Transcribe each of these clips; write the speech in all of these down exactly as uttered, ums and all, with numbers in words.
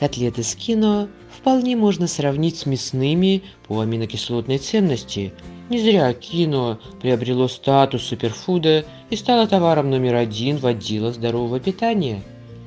Котлеты с киноа вполне можно сравнить с мясными по аминокислотной ценности. Не зря киноа приобрело статус суперфуда и стало товаром номер один в отделах здорового питания.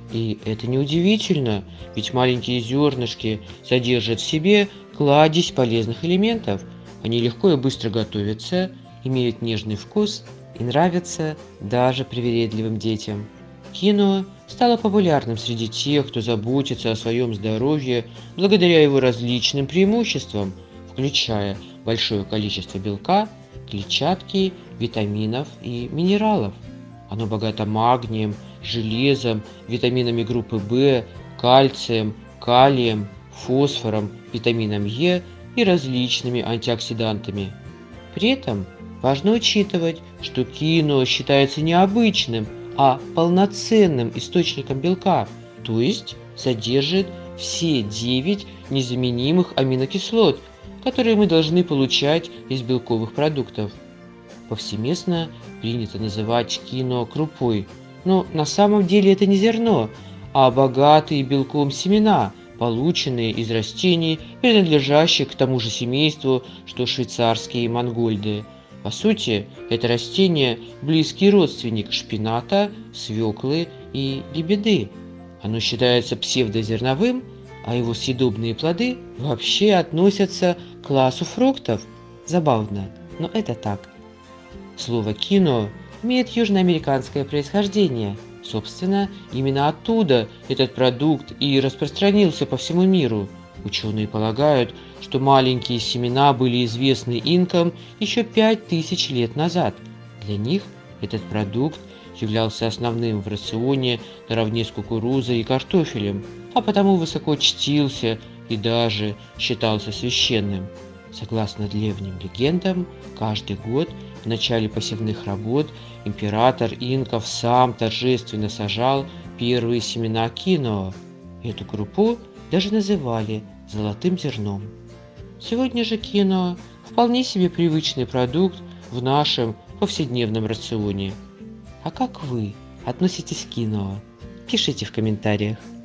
И это неудивительно, ведь маленькие зернышки содержат в себе кладезь полезных элементов. Они легко и быстро готовятся, имеют нежный вкус и нравятся даже привередливым детям. Киноа стало популярным среди тех, кто заботится о своем здоровье благодаря его различным преимуществам, включая большое количество белка, клетчатки, витаминов и минералов. Оно богато магнием, железом, витаминами группы В, кальцием, калием, фосфором, витамином Е и различными антиоксидантами. При этом важно учитывать, что киноа считается необычным, а полноценным источником белка, то есть содержит все девять незаменимых аминокислот, которые мы должны получать из белковых продуктов. Повсеместно принято называть киноа крупой, но на самом деле это не зерно, а богатые белком семена, полученные из растений, принадлежащих к тому же семейству, что швейцарские мангольды. По сути, это растение – близкий родственник шпината, свеклы и лебеды. Оно считается псевдозерновым, а его съедобные плоды вообще относятся к классу фруктов. Забавно, но это так. Слово «киноа» имеет южноамериканское происхождение. Собственно, именно оттуда этот продукт и распространился по всему миру. Ученые полагают, что маленькие семена были известны инкам еще пять тысяч лет назад. Для них этот продукт являлся основным в рационе наравне с кукурузой и картофелем, а потому высоко чтился и даже считался священным. Согласно древним легендам, каждый год в начале посевных работ император инков сам торжественно сажал первые семена киноа. Эту крупу даже называли золотым зерном. Сегодня же киноа вполне себе привычный продукт в нашем повседневном рационе. А как вы относитесь к киноа? Пишите в комментариях.